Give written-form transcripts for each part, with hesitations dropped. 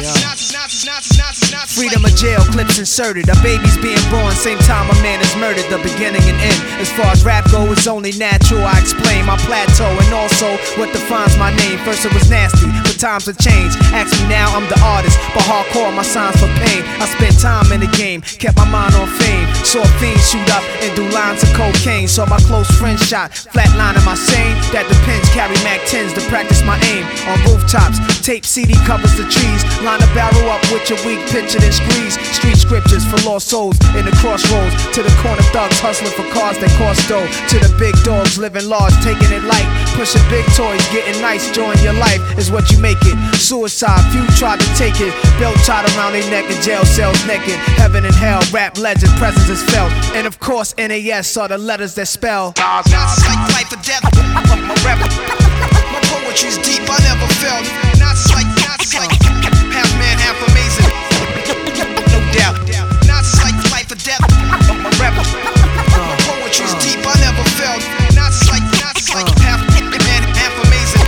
Freedom of jail, clips inserted. A baby's being born, same time a man is murdered. The beginning and end. As far as rap go, it's only natural. I explain my plateau and also what defines my name. First it was nasty, but times have changed. Ask me now, I'm the artist, but hardcore my signs for pain. I spent time in the game, kept my mind on fame. Saw fiends shoot up and do lines of cocaine. Saw my close friend shot, flatlining my sane. That the pins carry Mac 10s to practice my aim. On rooftops, tape CD covers the trees. Line a barrel up with your weak picture then squeeze. Street scriptures for lost souls in the crossroads. To the corner thugs hustling for cars that cost dough. To the big dogs living large, taking it light. Pushing big toys, getting nice, enjoying your life is what you make it. Suicide, few tried to take it. Belt tied around their neck in jail cells naked. Heaven and hell, rap legend, presence is felt. And of course, NAS are the letters that spell. Nazis like life or death. My rap, my poetry's deep, I never felt. Nazis like half man, half amazing. No doubt. Nazis like life or death. My rap, my poetry's deep, I never felt. Nazis like half man, half amazing.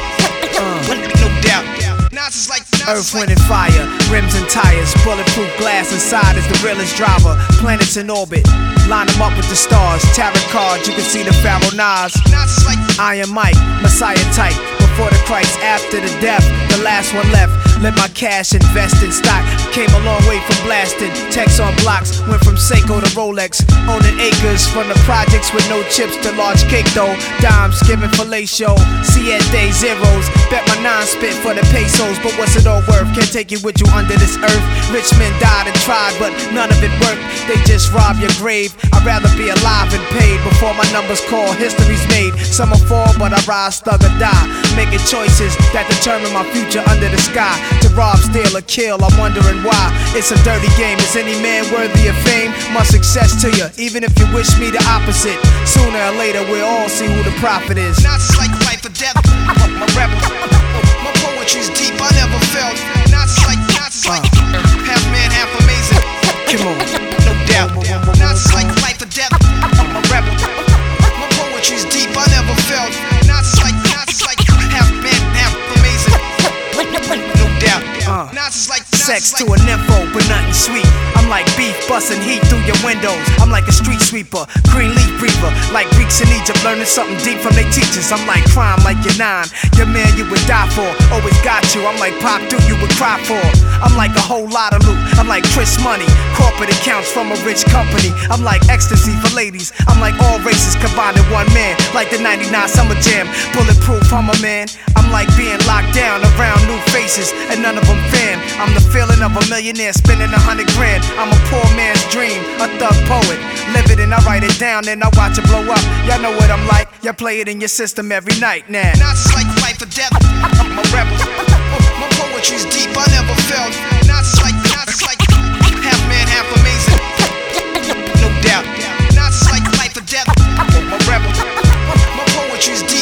No doubt. Nazis like Earth, wind, and fire, rims and tires, bulletproof glass inside is the realest driver. Planets in orbit, line them up with the stars. Tarot cards, you can see the Pharaoh Nas. Iron Mike, Messiah type. Before the Christ, after the death, the last one left. Let my cash invest in stock. Came a long way from blasting. Text on blocks, went from Seiko to Rolex. Owning acres from the projects with no chips to large cake though. Dimes giving fellatio, siete zeros. Bet my nine spit for the pesos, but what's it all worth? Can't take you with you under this earth. Rich men died and tried, but none of it worked. They just rob your grave. I'd rather be alive and paid before my numbers call. History's made. Some will fall, but I rise, thug or die. Making choices that determine my future under the sky. To rob, steal, or kill, I'm wondering why. It's a dirty game. Is any man worthy of fame? Much success to you, even if you wish me the opposite. Sooner or later, we'll all see who the prophet is. Nazis like life or death. My rap, my poetry's deep, I never felt. Nazis like half man, half amazing. Come on. No doubt. Nazis like life or death. My rap, my poetry's deep, I never felt. Nazis like half man, half amazing. No doubt. Nazis like sex to a nympho, but nothing sweet. I'm like beef busting heat through your windows. I'm like a street sweeper, green leaf breather. Like Greeks in Egypt, learning something deep from their teachers. I'm like crime, like your nine. Your man you would die for, always got you. I'm like Pop Duke, you would cry for. I'm like a whole lot of loot. I'm like Chris Money, corporate accounts from a rich company. I'm like ecstasy for ladies. I'm like all races combined in one man. Like the 99 Summer Jam, bulletproof, I'm a man. I'm like being locked down around new faces, and none of them fam. I'm the feeling of a millionaire spending 100 grand. I'm a poor man's dream, a thug poet. Live it and I write it down, then I watch it blow up. Y'all know what I'm like, y'all play it in your system every night now. Nazis like life or death. I'm a rebel. My poetry's deep, I never felt. Nazis like half man, half amazing. No doubt. Nazis like life or death. I'm a rebel. My poetry's deep.